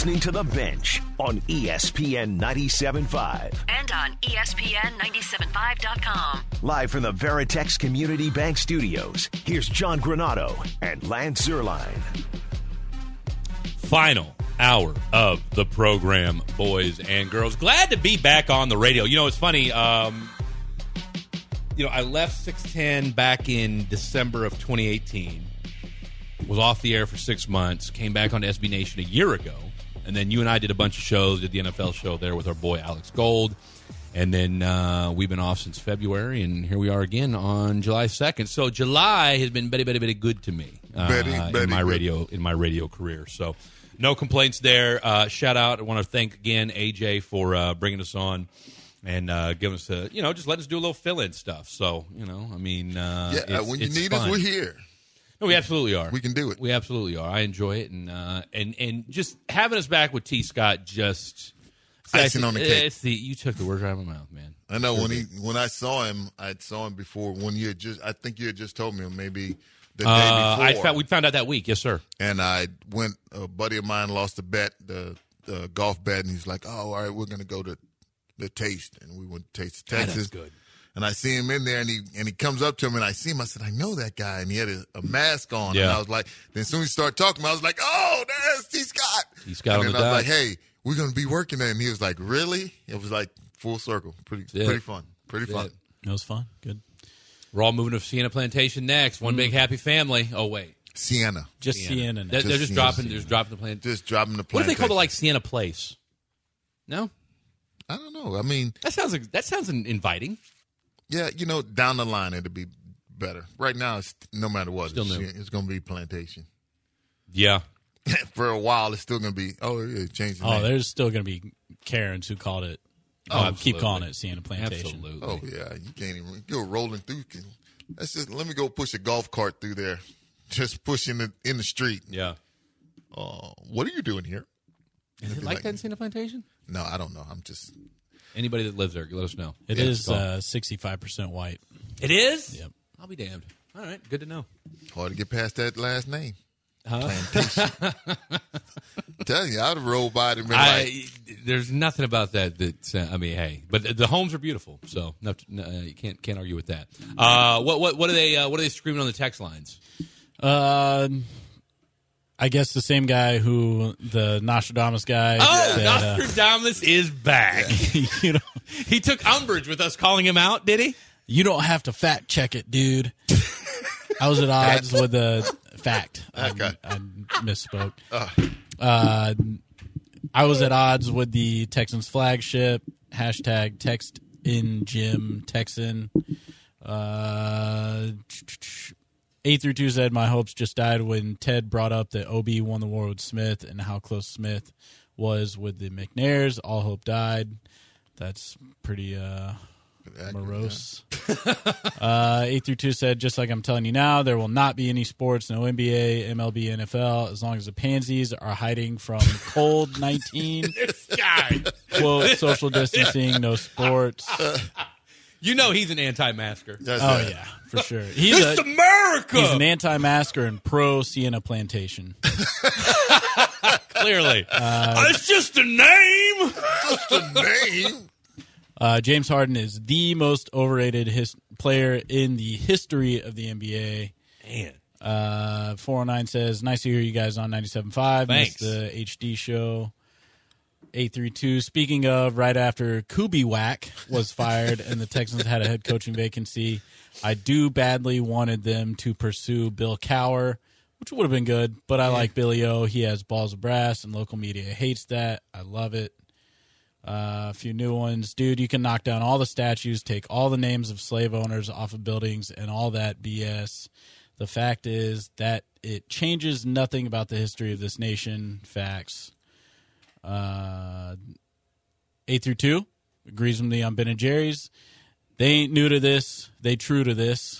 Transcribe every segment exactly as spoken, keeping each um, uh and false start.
listening to The Bench on E S P N ninety-seven point five. And on E S P N ninety-seven point five dot com. Live from the Veritex Community Bank Studios, here's John Granado and Lance Zierlein. Final hour of the program, boys and girls. Glad to be back on the radio. You know, it's funny. Um, you know, I left six ten back in December of twenty eighteen. Was off the air for six months. Came back on S B Nation a year ago. And then you and I did a bunch of shows. Did the N F L show there with our boy Alex Gold. And then uh, we've been off since February. And here we are again on July second. So July has been very, very, very good to me uh, Betty, in Betty, my Betty. radio in my radio career. So no complaints there. Uh, shout out. I want to thank again A J for uh, bringing us on and uh, giving us a, you know, just let us do a little fill-in stuff. So, you know, I mean, uh, Yeah, it's, when you it's need fun. us, we're here. No, we absolutely are. We can do it. We absolutely are. I enjoy it, and uh, and and just having us back with T. Scott just Icing on the cake. It's the, you took the words out of my mouth, man. I know when he when I saw him, I saw him before when you had just. I think you had just told me maybe the Uh, day I before. found, we found out that week, yes, sir. And I went. A buddy of mine lost a bet, the, the golf bet, and he's like, "Oh, all right, we're gonna go to the Taste," and we went to Taste God, Texas. that's good. And I see him in there, and he and he comes up to him, and I see him. I said, "I know that guy," and he had a, a mask on. Yeah. And I was like, then as soon as he started talking, I was like, "Oh, there's T. Scott." T. Scott and on then the I was dot. like, "Hey, we're gonna be working there," and he was like, "Really?" It was like full circle, pretty Yeah. pretty fun, pretty Yeah. fun. It was fun. Good. We're all moving to Sienna Plantation next. One big happy family. Oh wait, Sienna, Just Sienna. now. they're, they're Just just Sienna. dropping. They're just dropping the plant. just dropping the What if plantation. they call it like Sienna Place? No, I don't know. I mean, that sounds that sounds inviting. yeah, you know, down the line it'll be better. Right now, it's no matter what, Still it's, new. it's going to be plantation. Yeah. For a while, it's still going to be. Oh, yeah, change the Oh, name. there's still going to be Karens who called it. Oh, uh, keep absolutely. calling it Sienna Plantation. Absolutely. Oh yeah, you can't even go rolling through. That's just let me go push a golf cart through there, just pushing it in the street. Yeah. Uh, what are you doing here? Is It'd it be like like- that in Sienna Plantation? No, I don't know. I'm just Anybody that lives there, let us know. It Yeah, is it's gone. uh, sixty-five percent white. It is? Yep. I'll be damned. All right, good to know. hard to get past that last name. Huh? Plantation. Tell you, I'd have rolled by it and been I, like, there's nothing about that that uh, I mean, hey, but the, the homes are beautiful, so no, no, you can't can't argue with that. Uh, what what what are they uh, what are they screaming on the text lines? Uh, I guess the same guy who the Nostradamus guy. Oh, said, uh, Nostradamus is back. you know, He took umbrage with us calling him out, did he? you don't have to fact check it, dude. I was at odds with the fact. I, Okay. I misspoke. Uh, I was at odds with the Texans flagship hashtag text in Jim Texan. Uh, eight through two said my hopes just died when Ted brought up that O B won the war with Smith and how close Smith was with the McNairs. All hope died. That's pretty uh, morose. uh, eight through two said, just like I'm telling you now, there will not be any sports, no N B A, M L B, N F L, as long as the pansies are hiding from cold nineteen. This guy. Quote, social distancing, no sports. You know he's an anti-masker. That's Oh, it. yeah, for sure. He's, It's a, America. he's an anti-masker and pro-Sienna Plantation. Clearly. Uh, it's just a name. Just a name. Uh, James Harden is the most overrated his- player in the history of the N B A. Man. Uh, four oh nine says, nice to hear you guys on ninety-seven point five. Thanks. Missed the H D show. eight three two, speaking of, right after Kubiak was fired and the Texans had a head coaching vacancy, I do badly wanted them to pursue Bill Cowher, which would have been good, but I like Billy O. He has balls of brass, and local media hates that. I love it. Uh, a few new ones. Dude, you can knock down all the statues, take all the names of slave owners off of buildings, and all that B S. The fact is that it changes nothing about the history of this nation. Facts. Uh, eight through two agrees with me on Ben and Jerry's. They ain't new to this. They true to this.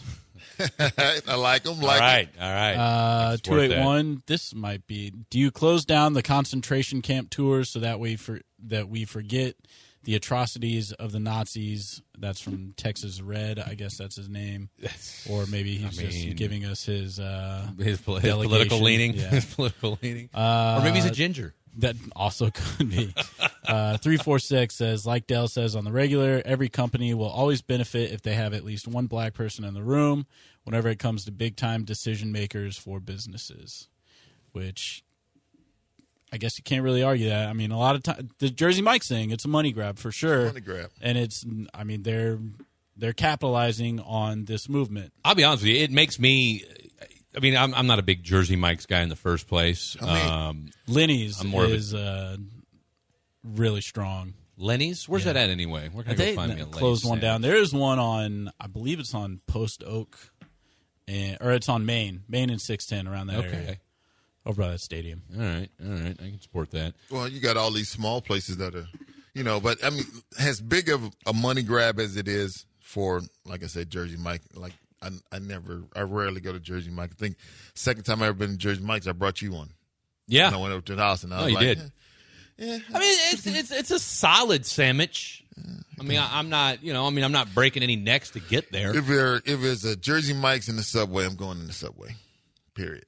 I like them. All Like 'em. right. All right. Uh, It's two worth eight one. This might be. Do you close down the concentration camp tours so that way for that we forget the atrocities of the Nazis? That's from Texas Red. I guess that's his name, or maybe he's I mean- just giving us his uh, His, pol- his delegation. political leaning. Yeah. His political leaning. Uh, or maybe he's a ginger. That also could be. Uh, three four six says, like Dell says on the regular, every company will always benefit if they have at least one black person in the room whenever it comes to big-time decision makers for businesses, which I guess you can't really argue that. I mean, a lot of time, the Jersey Mike's thing, it's a money grab for sure. Money grab. And it's, I mean, they're they're capitalizing on this movement. I'll be honest with you. It makes me, I mean, I'm, I'm not a big Jersey Mike's guy in the first place. I mean, um, Lenny's I'm more of a- is uh, really strong. Lenny's? Where's Yeah. that at anyway? Where can I They go find me a Lenny's closed one sandwich? down. There is one on, I believe it's on Post Oak, and, or it's on Main, Main and six ten around that Okay. area, over by that stadium. All right, all right. I can support that. Well, you got all these small places that are, you know, but I mean, as big of a money grab as it is for, like I said, Jersey Mike, like I, I never, I rarely go to Jersey Mike. I think second time I ever been to Jersey Mike's, I brought you one. Yeah. And I went over to the house and I No, was you like, did. eh, yeah, I mean, it's it's it's a solid sandwich. I mean, I, I'm not, you know, I mean, I'm not breaking any necks to get there. if there, if there's a Jersey Mike's in the Subway, I'm going in the Subway. Period.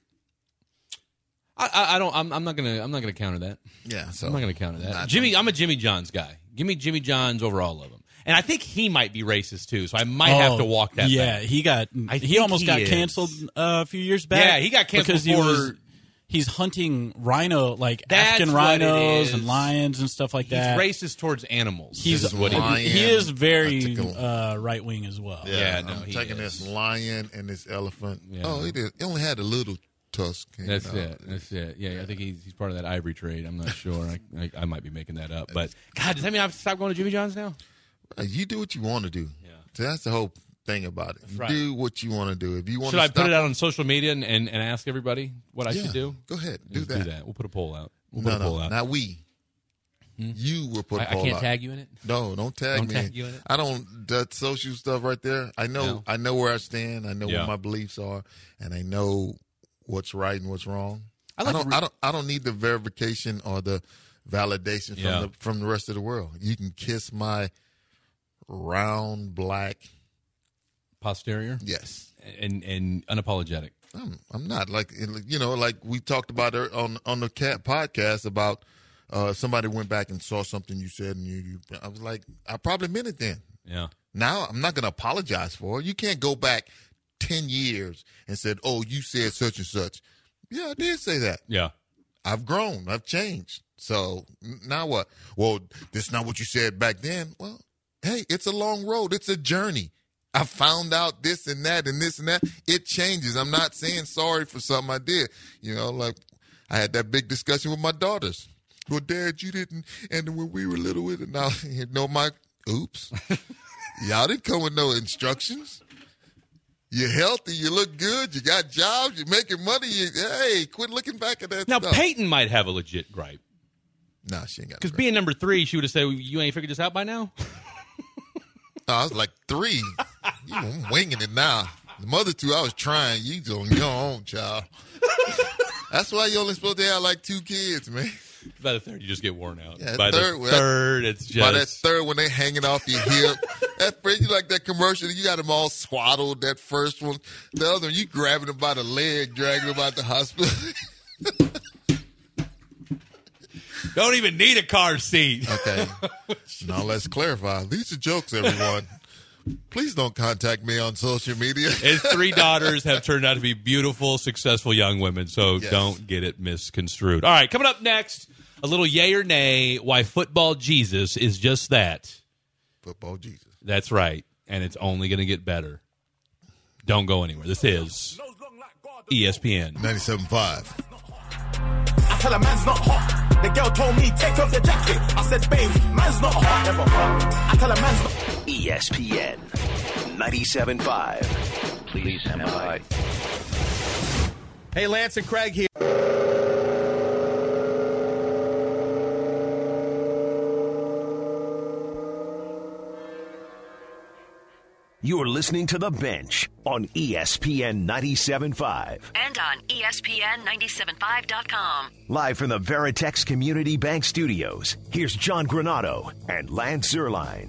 I, I, I don't. I'm, I'm not gonna. I'm not gonna counter that. Yeah, so I'm not gonna counter that. Not- Jimmy, I'm a Jimmy John's guy. Give me Jimmy John's over all of them. And I think he might be racist too, so I might have to walk that Oh, Yeah, back. he got I he think almost he got is. canceled uh, a few years back. Yeah, he got canceled because he for- was he's hunting rhino like That's African what it rhinos is. and lions and stuff like He's that. racist towards animals. He's is what he lion. he is very I took a- uh, right wing as well. Yeah, Yeah, no, I'm he taking is. this lion and this elephant. Yeah. Oh, he did. He only had a little tusk. hanging That's out. it. That's it. Yeah, I think he's he's part of that ivory trade. I'm not sure. I, I I might be making that up. But God, does that mean I have to stop going to Jimmy John's now? Uh, You do what you want to do. Yeah. So that's the whole thing about it. You right. Do what you want to do. If you want Should to I stop put it out on social media and, and, and ask everybody what I yeah, should do? Go ahead. Do Let's that. do that. We'll put a poll out. We'll No, put a poll no, out. not we. You will put I, a I poll can't out. tag you in it. No, don't tag Don't me. tag you in it? I don't. That social stuff right there. I know. No. I know where I stand. I know Yeah. what my beliefs are, and I know what's right and what's wrong. I I, like don't. to re- I don't. I don't need the verification or the validation from Yeah. the from the rest of the world. You can kiss my round black. Posterior Yes. and and unapologetic. I'm, I'm not like you know like we talked about it on on the cat podcast about uh, somebody went back and saw something you said and you, you I was like I probably meant it then. Yeah. Now I'm not going to apologize for it. You can't go back ten years and said, "Oh, you said such and such." Yeah, I did say that. Yeah. I've grown. I've changed. So n- now what? Well, this is not what you said back then. Well, hey, it's a long road. It's a journey. I found out this and that and this and that. It changes. I'm not saying sorry for something I did. You know, like I had that big discussion with my daughters. Well, Dad, you didn't. And when we were little with it, now you know my. Oops, y'all didn't come with no instructions. You're healthy. You look good. You got jobs. You're making money. You, hey, quit looking back at that Now stuff. Peyton might have a legit gripe Nah, she ain't got. because no being number three, she would have said, "You ain't figured this out by now." No, I was like three. You I'm winging it now. The mother two, I was trying. You on your own, child. That's why you only supposed to have like two kids, man. By the third, you just get worn out. Yeah, by third- the third, it's just By that third, when they hanging off your hip, that first, you like that commercial. You got them all swaddled. That first one, the other one, you grabbing them by the leg, dragging them out the hospital. don't even need a car seat. Okay. Now let's clarify. These are jokes, everyone. Please don't contact me on social media. His three daughters have turned out to be beautiful, successful young women, so Yes. don't get it misconstrued. All right, coming up next, a little yay or nay why football Jesus is just that. Football Jesus. That's right, and it's only going to get better. Don't go anywhere. This is E S P N. ninety-seven point five. I tell her man's not hot. The girl told me take off your jacket. I said, babe, man's not hot. Never hot. I tell her man's not. E S P N ninety-seven point five. Please stand by. Hey, Lance and Craig here. You're listening to The Bench on E S P N ninety-seven point five. And on E S P N nine seven five dot com. Live from the Veritex Community Bank Studios, here's John Granado and Lance Zierlein.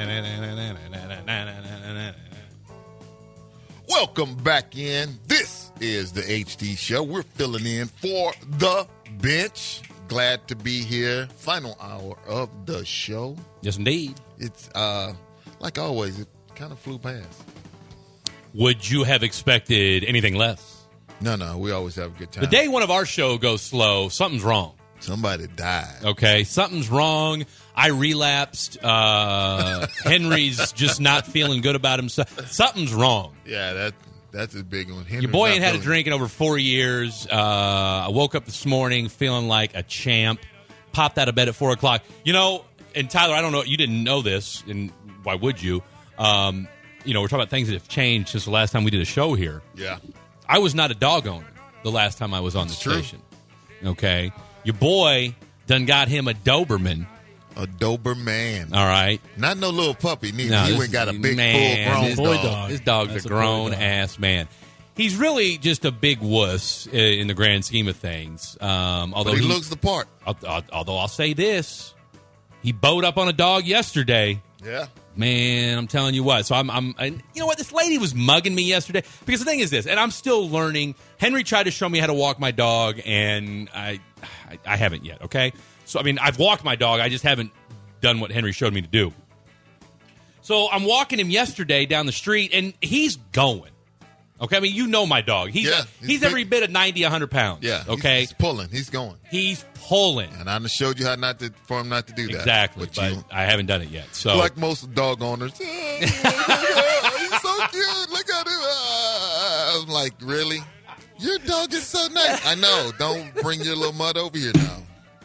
Welcome back in. This is the H D Show. We're filling in for the bench. Glad to be here. Final hour of the show. Yes, indeed. It's, uh, like always, it kind of flew past. Would you have expected anything less? No, no, we always have a good time. The day one of our show goes slow, something's wrong. Somebody died. Okay, something's wrong. I relapsed. Uh, Henry's just not feeling good about himself. Something's wrong. Yeah, that that's a big one. Henry's Your boy not ain't had a feeling- drink in over four years. Uh, I woke up this morning feeling like a champ. Popped out of bed at four o'clock. You know, and Tyler, I don't know. You didn't know this, and why would you? Um, you know, we're talking about things that have changed since the last time we did a show here. Yeah. I was not a dog owner the last time I was on the That's true. station. Okay? Your boy done got him a Doberman. A Doberman. All right? Not no little puppy, neither. No, he this went got a is- big, man, full-grown this boy dog. dog. This dog's That's a a boy dog. grown-ass man. He's really just a big wuss i- in the grand scheme of things. Um, although But he, he looks the part. al- al- Although I'll say this. He bowed up on a dog yesterday. Yeah. Man, I'm telling you what. So I'm, I'm, and you know what? This lady was mugging me yesterday because the thing is this, and I'm still learning. Henry tried to show me how to walk my dog, and I, I, I haven't yet. Okay, so I mean, I've walked my dog. I just haven't done what Henry showed me to do. So I'm walking him yesterday down the street, and he's going. Okay, I mean, you know my dog. He's Yeah, he's, he's every big. bit of ninety, one hundred pounds. Yeah. he's- Okay, He's, pulling. He's going. he's pulling. And I done showed you how not to for him not to do that. Exactly, But, but you, I haven't done it yet. So like most dog owners, oh, he's so cute. Look at him. Ah. I'm like, really? Your dog is so nice. I know. Don't bring your little mud over here now.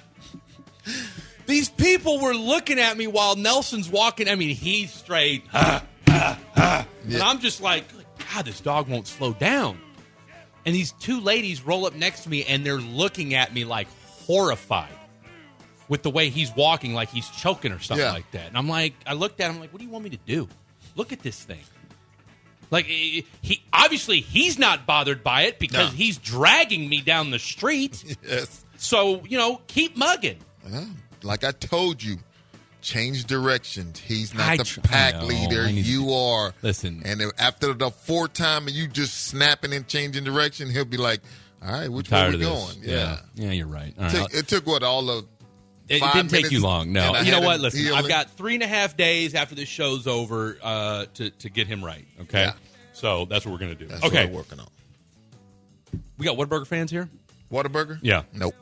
these people were looking at me while Nelson's walking. I mean, he's straight, ha, ha, ha. And Yeah. I'm just like, God, this dog won't slow down. And these two ladies roll up next to me, and they're looking at me like horrified with the way he's walking, like he's choking or something Yeah. like that. And I'm like, I looked at him like, what do you want me to do? Look at this thing. Like, eh, he obviously he's not bothered by it because No. he's dragging me down the street. Yes. So, you know, keep mugging. Yeah. Like I told you, change directions. He's not I the tr- pack I know. leader. I need to- You are. Listen. And if after the fourth time and you just snapping and changing direction, he'll be like, all right, which way Tired we of going? this. Yeah. yeah, you're right. All right. Took- it took what, all of It five didn't take minutes, you long. No, and I you know had what? him Listen, healing. I've got three and a half days after this show's over uh, to to get him right. Okay, Yeah. so that's what we're gonna do. That's okay, what I'm working on. we got Whataburger fans here. Whataburger? Yeah. Nope.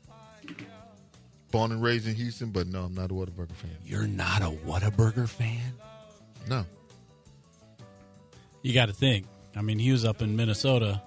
Born and raised in Houston, but no, I'm not a Whataburger fan. You're not a Whataburger fan? No. You got to think. I mean, he was up in Minnesota,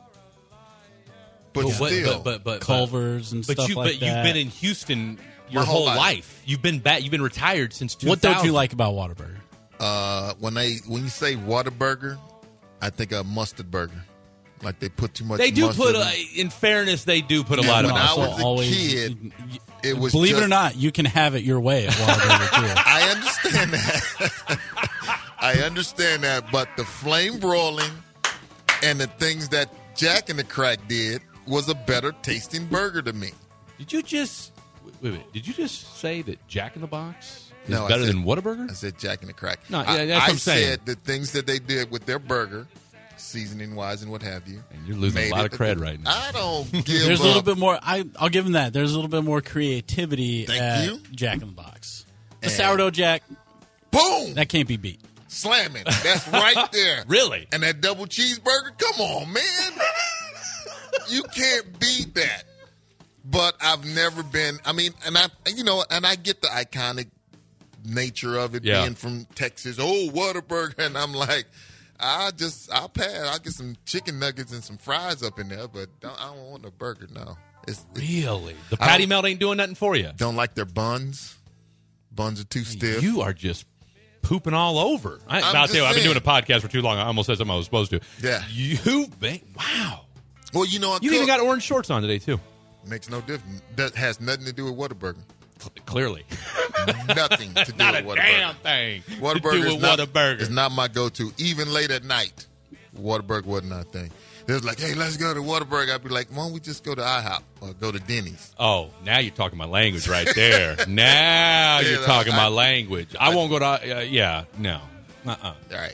But But what- still. but but but Culver's and but stuff you like but that. you've been in Houston your My whole whole life. life. You've been back. You've been retired since two thousand. What don't you like about Whataburger? uh, when they when you say Whataburger, I think a mustard burger. Like they put too much They do mustard put, in- a, in fairness, they do put a Yeah, lot of when I mustard. was a always, kid, it was believe it just- or not, you can have it your way at Whataburger too. I understand that. I understand that, but the flame broiling and the things that Jack in the Crack did was a better tasting burger to me. Did you just wait, wait? Did you just say that Jack in the Box is No, I better said- than Whataburger? I said Jack in the Crack. No, I, yeah, that's what I I'm saying. said the things that they did with their burger, seasoning wise and what have you. And you're losing a made lot it- of cred right now. I don't give There's up. a little bit more. I, I'll give him that. There's a little bit more creativity Thank at you. Jack in the Box. The And- sourdough Jack, Boom! that can't be beat. Slamming. That's right there. Really? And that double cheeseburger? Come on, man. You can't beat that. But I've never been, I mean, and I, you know, and I get the iconic nature of it Yeah. being from Texas. Oh, Whataburger. And I'm like, I just, I'll pass. I'll get some chicken nuggets and some fries up in there, but don't, I don't want a burger, no. It's, it's, Really? The I patty don't- melt ain't doing nothing for you. don't like their buns. Buns are too stiff. You are just pooping all over. I, I'm I'll just tell you, I've been saying. doing a podcast for too long. I almost said something I was supposed to. Yeah. You've been, wow. Well, you know, I You cook. even got orange shorts on today, too. Makes no difference. That has nothing to do with Whataburger. Clearly. Nothing to do Not with a Whataburger. damn thing to Whataburger do is with not, Whataburger. is not my go-to. Even late at night, Whataburger wasn't our thing. They was like, hey, let's go to Whataburger. I'd be like, why don't we just go to IHOP or go to Denny's? Oh, now you're talking my language right there. Now you're Yeah, talking I- my language. I won't go to, uh, yeah, no. Uh-uh. All right.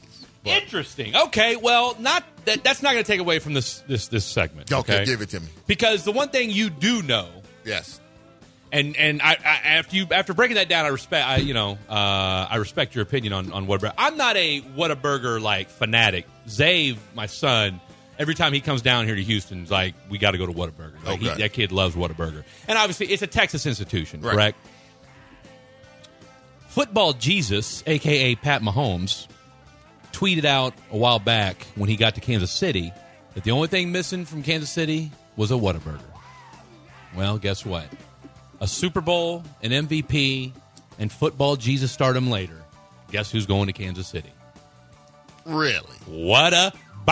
but interesting. Okay, well, not that. That's not going to take away from this this this segment. okay, Okay, give it to me. because the one thing you do know, Yes. and and I, I after you after breaking that down, I respect. I you know uh, I respect your opinion on on Whataburger. I'm not a Whataburger like fanatic. Zave, my son. Every time he comes down here to Houston, he's like, we got to go to Whataburger. Like, he, Okay. that kid loves Whataburger. And obviously, it's a Texas institution, Right. correct? Football Jesus, a k a. Pat Mahomes, tweeted out a while back when he got to Kansas City that the only thing missing from Kansas City was a Whataburger. Well, guess what? A Super Bowl, an M V P, and football Jesus stardom later. Guess who's going to Kansas City? Really? What a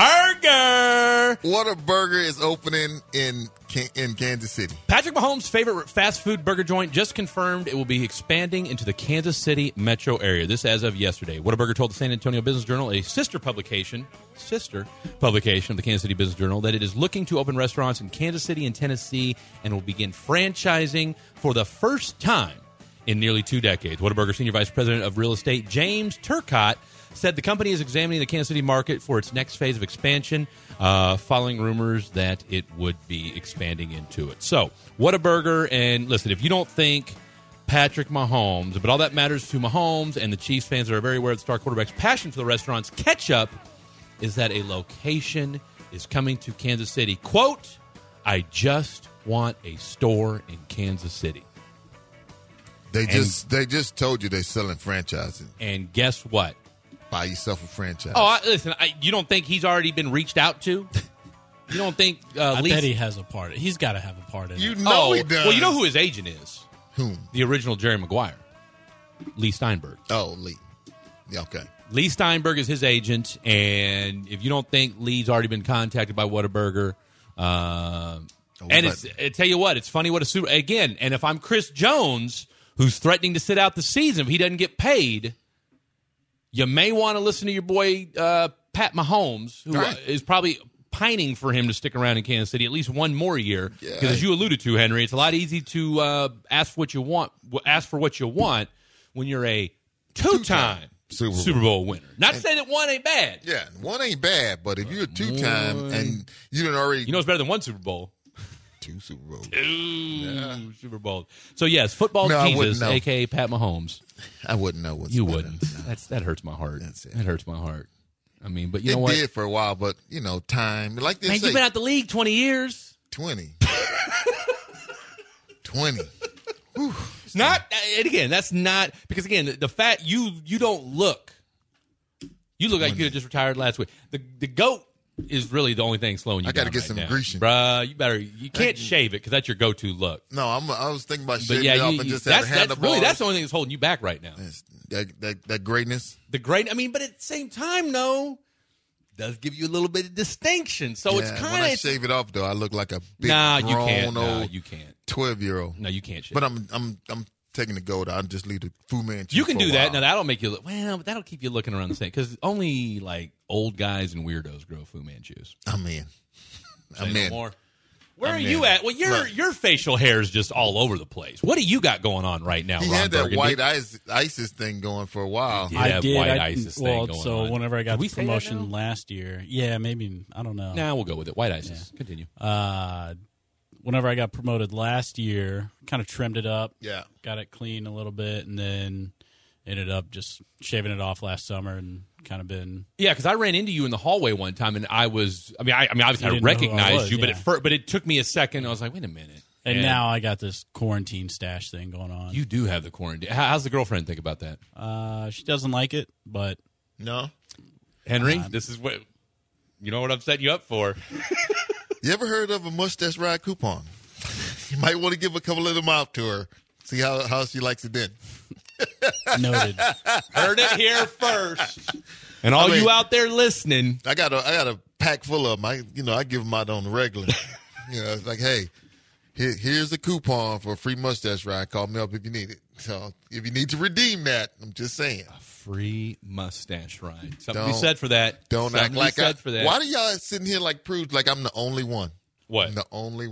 burger! Whataburger is opening in Can- in Kansas City. Patrick Mahomes' favorite fast food burger joint just confirmed it will be expanding into the Kansas City metro area. This as of yesterday. Whataburger told the San Antonio Business Journal, a sister publication, sister publication of the Kansas City Business Journal, that it is looking to open restaurants in Kansas City and Tennessee and will begin franchising for the first time in nearly two decades. Whataburger Senior Vice President of Real Estate, James Turcott, said the company is examining the Kansas City market for its next phase of expansion, uh, following rumors that it would be expanding into it. So, Whataburger, and listen, if you don't think Patrick Mahomes, but all that matters to Mahomes and the Chiefs fans that are very aware of the star quarterback's passion for the restaurants, catch up is that a location is coming to Kansas City. Quote, I just want a store in Kansas City. They just they just told you they're selling franchising. And guess what? Buy yourself a franchise. Oh, I, listen, I, you don't think he's already been reached out to? You don't think uh, I Lee... bet he has a part. He's got to have a part in you it. know oh, he does. well, you know who his agent is? Whom? The original Jerry Maguire. Lee Steinberg. Oh, Lee. Yeah, okay. Lee Steinberg is his agent, and if you don't think Lee's already been contacted by Whataburger, uh, Oh, and but- it's, I tell you what, it's funny what a super again. And if I'm Chris Jones, who's threatening to sit out the season if he doesn't get paid, you may want to listen to your boy uh, Pat Mahomes, who Right. uh, is probably pining for him to stick around in Kansas City at least one more year. Because Yeah. as you alluded to, Henry, it's a lot easy to uh, ask for what you want. Ask for what you want when you're a two-time, Super Bowl. Super Bowl winner. Not to say that one ain't bad. Yeah, one ain't bad, but if you're a two-time and you didn't already You know it's better than one Super Bowl. two Super Bowls, Two Super Bowls. So yes, football No, I Jesus, wouldn't know. a k a. Pat Mahomes. I wouldn't know what's You better. wouldn't. That's that hurts my heart. That's it. That hurts my heart. I mean, but you It know what? did for a while, but you know, time like they Man, say, you've been out the league twenty years. twenty. twenty. Not and again. That's not because again the, the fact you you don't look. You look like you could have just retired last week. The the goat is really the only thing slowing you I down. gotta get right some now. Grecian. Bruh. You better. You can't shave it because that's your go-to look. No, I'm, I was thinking about But shaving yeah, it off you, and you, just that's, have that's handlebars. really that's the only thing that's holding you back right now. Yes, that, that that greatness. The great. I mean, but at the same time, no, does give you a little bit of distinction. So it's Yeah, kind when I of shave it off, though, I look like a big nah. You grown can't. Nah, old you can't. twelve year old. No, you can't shave. But I'm I'm I'm taking the goat. I'll just leave the Fu Manchu. You can for a do that. while. Now that'll make you look well, but that'll keep you looking around the same because only like old guys and weirdos grow Fu Manchus. I'm in. Say I'm no in. more. Where I'm are you in. at? Well, your Look. your facial hair is just all over the place. What do you got going on right now? He Ron had that Burgundy? white ice, ISIS thing going for a while. Yeah. I have did. white I, ISIS thing well, going so on. whenever I Did got we the say that promotion now? last year, yeah, maybe I don't know. Nah, we'll go with it. White ISIS. Continue. Uh, whenever I got promoted last year, kind of trimmed it up, Yeah. got it clean a little bit, and then ended up just shaving it off last summer and kind of been. Yeah, because I ran into you in the hallway one time, and I was. I mean, I, I mean, obviously You I didn't know who I recognized was, you, but yeah. at first, but it took me a second. I was like, wait a minute. And, now I got this quarantine stash thing going on. you do have the quarantine. How, how's the girlfriend think about that, uh, she doesn't like it, but No. Henry? this is what you know what I'm setting you up for. You ever heard of a mustache ride coupon? You might want to give a couple of them out to her. See how, how she likes it then. noted. Heard it here first. And all I mean- you out there listening, I got a I got a pack full of them. I you know I give them out on the regular. You know, it's like, hey, here, here's a coupon for a free mustache ride. Call me up if you need it. So if you need to redeem that, I'm just saying. free mustache ride. Something to be Don't- said for that. Don't Something act to be like I. said for that. Why do y'all sitting here like prudes? Like I'm the only one. What? I'm the only one.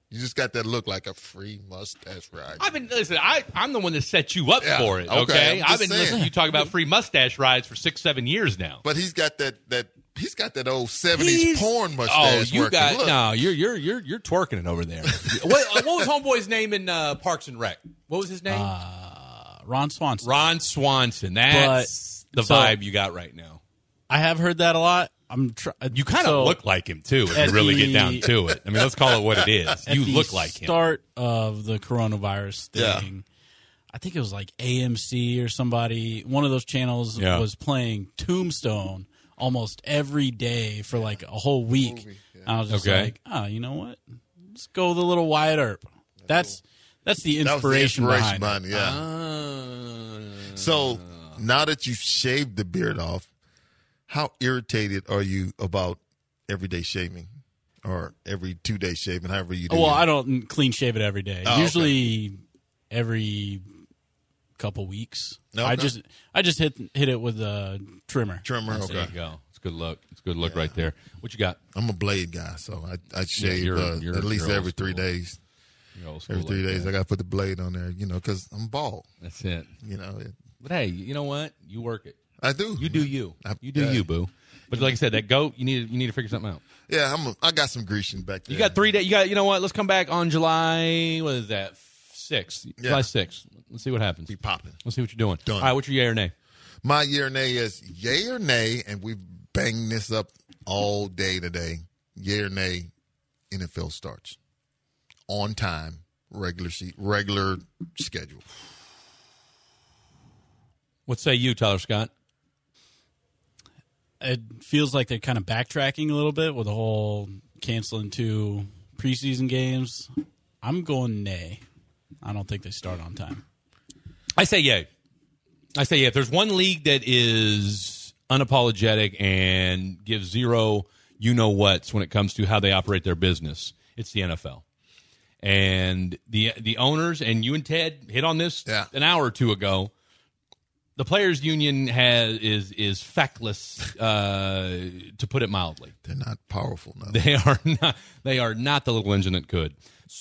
You just got that look like a free mustache ride. I've been listen. I I'm the one that set you up Yeah, for it. okay, Okay, I'm just I've been saying. listening to you talk about free mustache rides for six, seven years now. But he's got that that he's got that old seventies He's- porn Oh, mustache. you working. got Look. no. You're you're you're you're twerking it over there. what, what was Homeboy's name in uh, Parks and Rec? What was his name? Uh, Ron Swanson. Ron Swanson. That's the so- vibe you got right now. I have heard that a lot. I'm tr- You kind of so look like him too. If at you really the- get down to it. I mean, let's call it what it is. at You the look like him. Start of the coronavirus Yeah. thing. I think it was like A M C or somebody. One of those channels Yeah. was playing Tombstone almost every day for like a whole week. I was just Okay. like, oh, you know what? Let's go with a little Wyatt Earp. That's that's the That was the inspiration, inspiration behind, behind it. it. Yeah. Uh, So now that you've shaved the beard off, how irritated are you about everyday shaving or every two day shaving, however you do Well, it? I don't clean shave it every day. Oh, okay. Usually every couple weeks. Okay. I just I just hit hit it with a trimmer. Trimmer, There okay. you go. It's a good look. It's a good look right there. What you got? I'm a blade guy, so I, I shave you're- uh, you're- at least you're old every three school. days. You're old school Every three like days, that. I got to put the blade on there, you know, because I'm bald. That's it. You know, it, But hey, you know what? You work it. I do. You do you. I- You do yeah. you, boo. But like I said, that goat, you need you need to figure something out. Yeah, I'm. A, I got some Grecian back there. You got three days. You got. You know what? Let's come back on July. What is that? Six. July sixth. Let's see what happens. Be popping. Let's see what you're doing. Done. All right. What's your yay or nay? My yay or nay is yay or nay, and we've banged this up all day today. Yay or nay, N F L starts on time, regular seat, regular schedule. What say you, Tyler Scott? It feels like they're kind of backtracking a little bit with the whole canceling two preseason games. I'm going nay. I don't think they start on time. I say yay. I say yeah. If there's one league that is unapologetic and gives zero you know whats when it comes to how they operate their business, it's the N F L. And the the owners, and you and Ted hit on this Yeah. an hour or two ago. The players' union has is is feckless, uh, to put it mildly. They're not powerful now. They are not. They are not the little engine that could.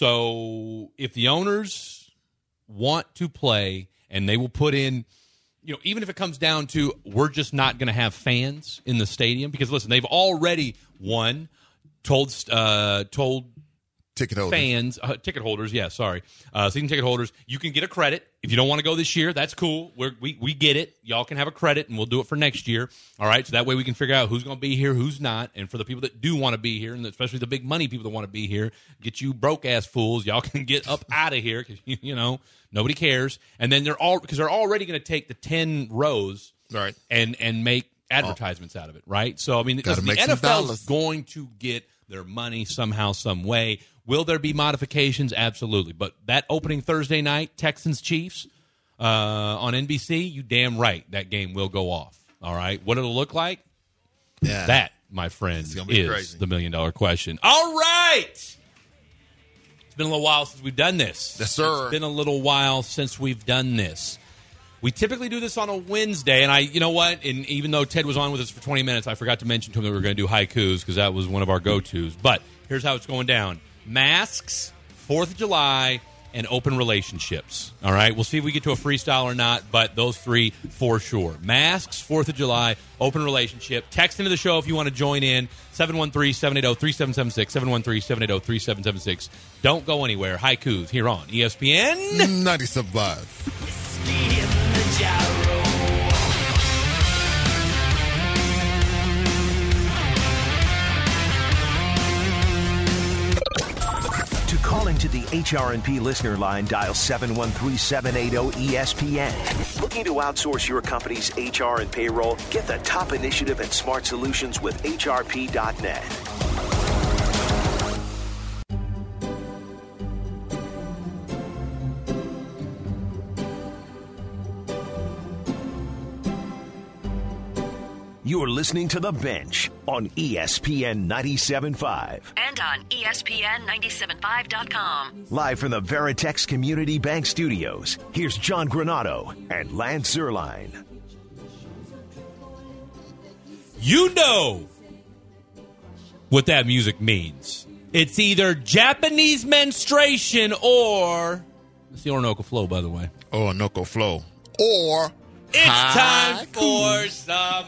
So if the owners want to play, and they will put in, you know, even if it comes down to we're just not going to have fans in the stadium, because listen, they've already one told uh, told Ticket holders. fans, uh, ticket holders, yeah, sorry, uh, season ticket holders, you can get a credit. If you don't want to go this year, that's cool. We're, we we get it. Y'all can have a credit, and we'll do it for next year. All right, so that way we can figure out who's going to be here, who's not. And for the people that do want to be here, and especially the big money people that want to be here, get you broke-ass fools, y'all can get up out of here because, you, you know, nobody cares. And then they're all, because they're already going to take the ten rows Right. and, and make advertisements out of it, right? So, I mean, Gotta listen, make the some N F L dollars. is going to get their money somehow, some way. Will there be modifications? Absolutely. But that opening Thursday night, Texans-Chiefs uh, on N B C, you damn right that game will go off. All right? What it'll look like? Yeah. That, my friend, It's gonna be is crazy. the million-dollar question. All right! It's been a little while since we've done this. Yes, sir. It's been a little while since we've done this. We typically do this on a Wednesday, and I, you know what? And even though Ted was on with us for twenty minutes, I forgot to mention to him that we were going to do haikus because that was one of our go-tos. But here's how it's going down: masks, Fourth of July, and open relationships. All right, we'll see if we get to a freestyle or not, but those three for sure: masks, Fourth of July, open relationship. Text into the show if you want to join in. seven one three, seven eight zero, three seven seven six. seven one three, seven eight zero, three seven seven six. Don't go anywhere. Haikus here on E S P N. ninety-seven point five. To call into the H R and P listener line, dial seven one three, seven eight zero, E S P N. Looking to outsource your company's H R and payroll? Get the top initiative and smart solutions with H R P dot net. You're listening to The Bench on E S P N ninety-seven point five. And on E S P N nine seven five dot com. Live from the Veritex Community Bank Studios, here's John Granado and Lance Zerline. You know what that music means. It's either Japanese menstruation or it's the Orinoco Flow, by the way. Orinoco Flow. Or It's time haikus. for some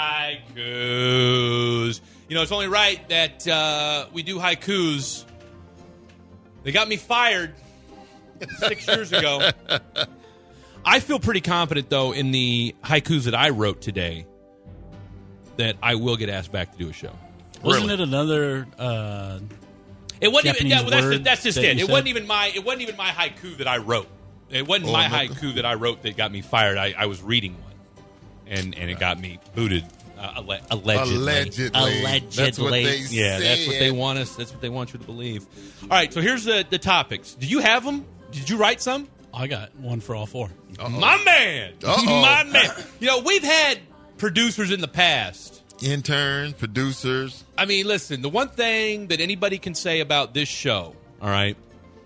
haikus. You know, it's only right that uh, we do haikus. They got me fired six years ago. I feel pretty confident, though, in the haikus that I wrote today that I will get asked back to do a show. Wasn't Really? it another? Uh, It wasn't even. Japanese That, that's, word that's just that it. you It said? wasn't even my. It wasn't even my haiku that I wrote. It wasn't Oh, my no. haiku that I wrote that got me fired. I, I was reading one, and and it got me booted. Uh, alle- allegedly. Allegedly. Allegedly. That's what they yeah, that's what said. they want us. That's what they want you to believe. All right. So here's the the topics. Do you have them? Did you write some? I got one for all four. My man. Uh-oh. My man. You know, we've had producers in the past. Interns, producers. I mean, listen, the one thing that anybody can say about this show, all right,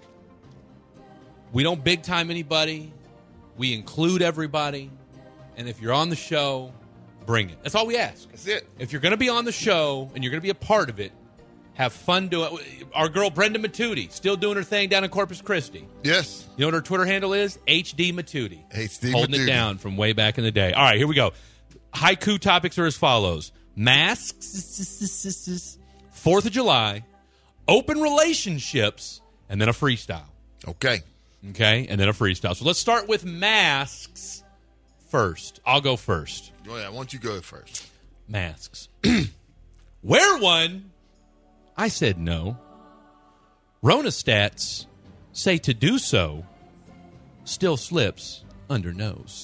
we don't big time anybody. We include everybody. And if you're on the show, bring it. That's all we ask. That's it. If you're going to be on the show and you're going to be a part of it, have fun doing it. Our girl Brenda Matudi, still doing her thing down in Corpus Christi. Yes. You know what her Twitter handle is? H D Matudi. H D Holding Matudi. it down from way back in the day. All right, here we go. Haiku topics are as follows. Masks, Fourth of July, open relationships, and then a freestyle. Okay. Okay? And then a freestyle. So let's start with masks first. I'll go first. Go ahead. I want you to go first. Masks. Wear one. I said no. Rona stats say to do so still slips under nose.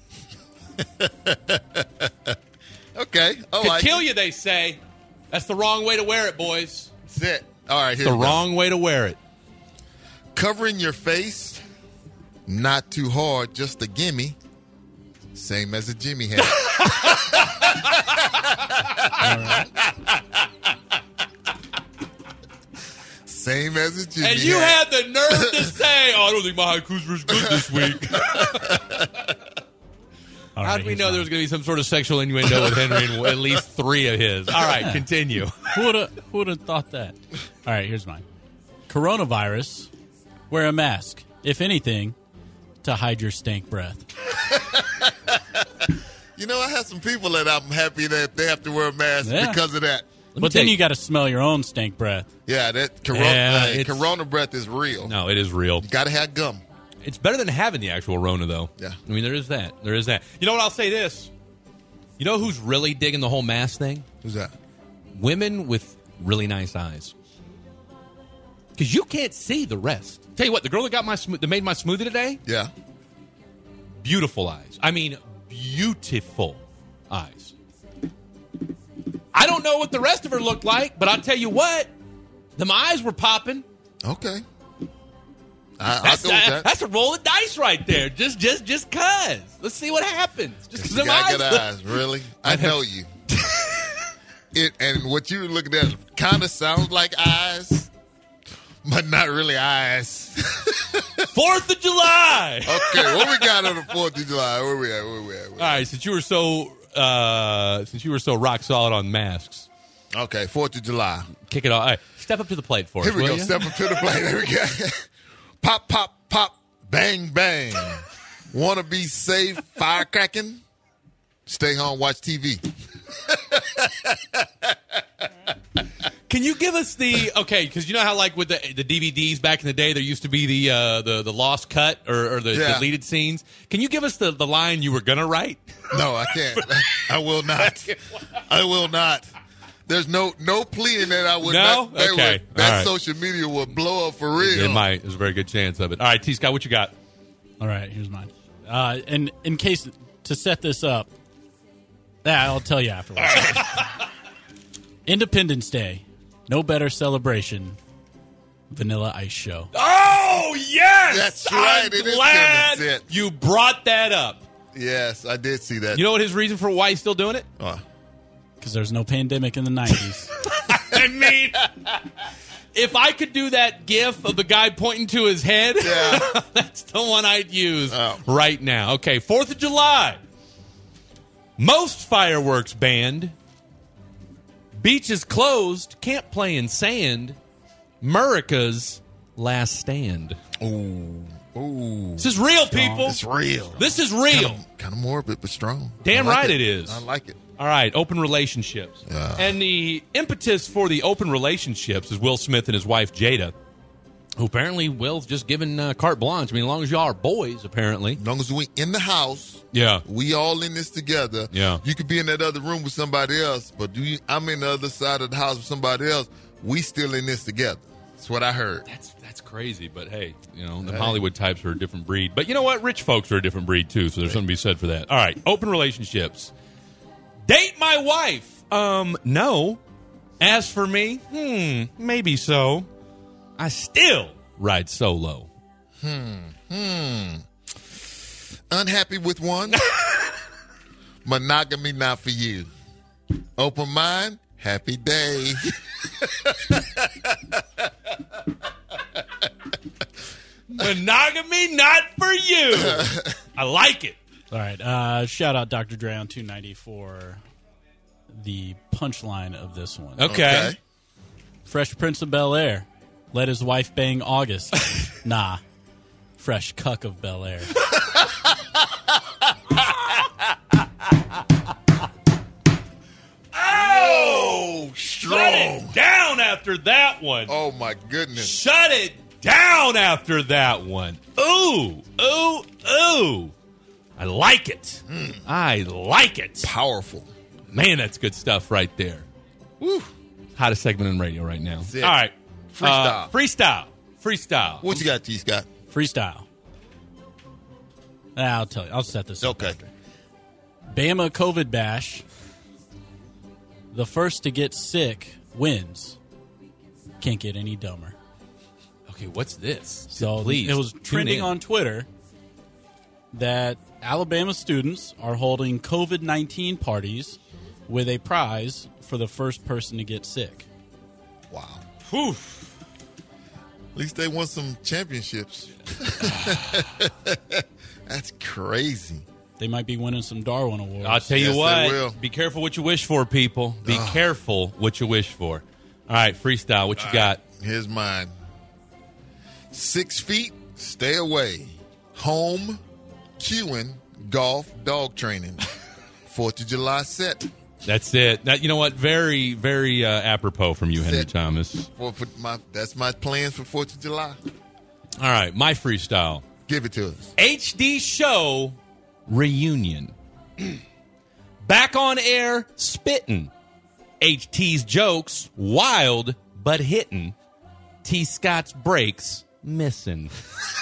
Okay. Oh, Could I kill you, they say. That's the wrong way to wear it, boys. That's it. All right. Here The we go. wrong way to wear it. Covering your face, not too hard, just a gimme. Same as a Jimmy hat. Same as a Jimmy And you hat. had the nerve to say, oh, I don't think my haikus were as good this week. All How right, did we here's know mine. there was going to be some sort of sexual innuendo with Henry and at least three of his? All right, continue. Who would have who would have thought that? All right, here's mine. Coronavirus. Wear a mask, if anything, to hide your stank breath. You know, I have some people that I'm happy that they have to wear a mask Yeah. because of that. me But tell then you- you got to smell your own stank breath. Yeah, that corona, Yeah, hey, it's- corona breath is real. No, it is real. You got to have gum. It's better than having the actual Rona, though. Yeah. I mean, there is that. There is that. You know what? I'll say this. You know who's really digging the whole mask thing? Who's that? Women with really nice eyes. Because you can't see the rest. Tell you what, the girl that got my smo- that made my smoothie today, Yeah. beautiful eyes. I mean, beautiful eyes. I don't know what the rest of her looked like, but I'll tell you what, them eyes were popping. Okay. I, I'll That's, go with uh, that. that's a roll of dice right there. Just, just, just cause. Let's see what happens. Just because You them got eyes. good eyes, really? I know you. It and what you were looking at kind of sounds like eyes, but not really eyes. Fourth of July. Okay, what we got on the Fourth of July? Where we at? Where we at? All right, since you were so, uh, since you were so rock solid on masks, Okay, Fourth of July. kick it off. All right, step up to the plate for Here us. we will go. you? Step up to the plate. There we go. Pop, pop, pop. Bang, bang. Want to be safe? Firecracking? Stay home, watch T V. Can you give us the okay? Because you know how like with the the D V Ds back in the day, there used to be the uh, the the lost cut or, or the Yeah. deleted scenes. Can you give us the, the line you were gonna write? No, I can't. I will not. I will not. There's no no pleading that I would No? not. They Okay. would- that All right. social media would blow up for real. It might. There's a very good chance of it. All right, T Scott, what you got? All right, here's mine. Uh, and in case to set this up, yeah, I'll tell you afterwards. Independence Day, no better celebration. Vanilla Ice Show. Oh yes, That's right. I'm It is glad coming, Sid. you brought that up. Yes, I did see that. You know what his reason for why he's still doing it? Uh, Because there's no pandemic in the nineties. I mean, if I could do that gif of the guy pointing to his head, Yeah. that's the one I'd use Oh. right now. Okay, Fourth of July. Most fireworks banned. Beaches closed. Can't play in sand. Murica's Last Stand. Ooh, ooh. This is real, people. It's real. This is real. Kind of, kind of morbid, but strong. Damn I like right it is. I like it. All right, open relationships. Yeah. And the impetus for the open relationships is Will Smith and his wife, Jada, who apparently Will's just given uh, carte blanche. I mean, as long as y'all are boys, apparently. As long as we in the house, Yeah. we all in this together. Yeah. You could be in that other room with somebody else, but do you, I'm in the other side of the house with somebody else. We still in this together. That's what I heard. That's that's crazy, but hey, you know, the Hollywood types are a different breed. But you know what? Rich folks are a different breed, too, so there's something to be said for that. All right, open relationships. Date my wife. Um, no. As for me, hmm, maybe so. I still ride solo. Hmm. Unhappy with one? Monogamy not for you. Open mind? Happy day. Monogamy not for you. I like it. All right. Uh, shout out Doctor Dre on two ninety for the punchline of this one. Okay. Fresh Prince of Bel-Air. Let his wife bang August. Nah. Fresh cuck of Bel-Air. Oh, strong. Shut it down after that one. Oh, my goodness. Shut it down after that one. Ooh, ooh, ooh. I like it. Mm. I like it. Powerful. Man, that's good stuff right there. Woo. Hottest segment in radio right now. it. All right. Freestyle. Uh, freestyle. Freestyle. What you got, T. Scott? Freestyle. I'll tell you. I'll set this up. Okay. After. Bama COVID bash. The first to get sick wins. Can't get any dumber. Okay, what's this? So Please. it was tune trending in. on Twitter that Alabama students are holding COVID nineteen parties with a prize for the first person to get sick. Wow. Whew. At least they won some championships. That's crazy. They might be winning some Darwin Awards. I'll tell you Yes, they what. will. Be careful what you wish for, people. Be careful what you wish for. All right, freestyle. What you got? Here's mine. Six feet, stay away. Home, queuing, golf, dog training. Fourth of July set. That's it. That, you know what? Very, very uh, apropos from you, Henry Set. Thomas. For, for my, that's my plans for Fourth of July. All right, my freestyle. Give it to us. H D Show reunion. Back on air, spittin'. H T's jokes, wild but hittin'. T Scott's breaks, missing.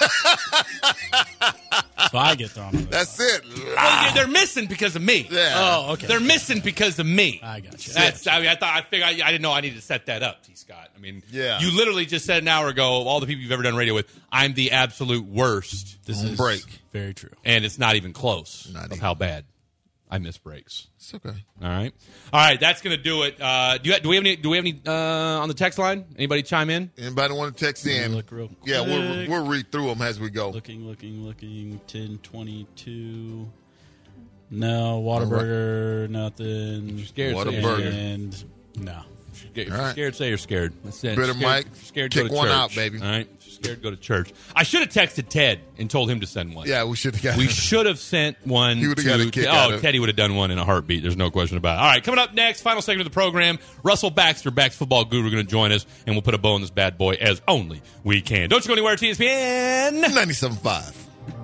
So I get thrown on this. That's it. Well, yeah, they're missing because of me. Yeah. Oh, okay. They're missing because of me. I got you. That's. I mean, I thought. I figured. I, I didn't know I needed to set that up, T. Scott. I mean, Yeah. You literally just said an hour ago. Of all the people you've ever done radio with, I'm the absolute worst. This On is break. very true. And it's not even close Not of even. how bad I miss breaks. It's okay. All right, all right. That's gonna do it. Uh, do, you, do we have any? Do we have any uh, on the text line? Anybody chime in? Anybody want to text in? Look real Yeah, we'll, quick. we'll read through them as we go. Looking, looking, looking. ten twenty-two. No. Whataburger, nothing. Scared. say you're Whataburger. scared. And no. If you're All right. scared, say you're scared. That's it. Better, Scared- Mike. Scared, Kick go to one church. out, baby. All right. If you're scared, go to church. I should have texted Ted and told him to send one. Yeah, we should have got We should have sent one. He would've to, got a kick oh, out of it. Teddy would have done one in a heartbeat. There's no question about it. All right, coming up next, final segment of the program. Russell Baxter, Bax Football Guru, going to join us, and we'll put a bow on this bad boy as only we can. Don't you go anywhere, T S P N. ninety-seven point five.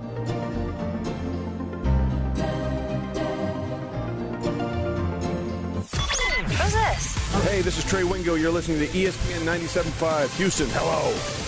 Who's this? Hey, this is Trey Wingo. You're listening to E S P N ninety-seven point five. Houston, hello.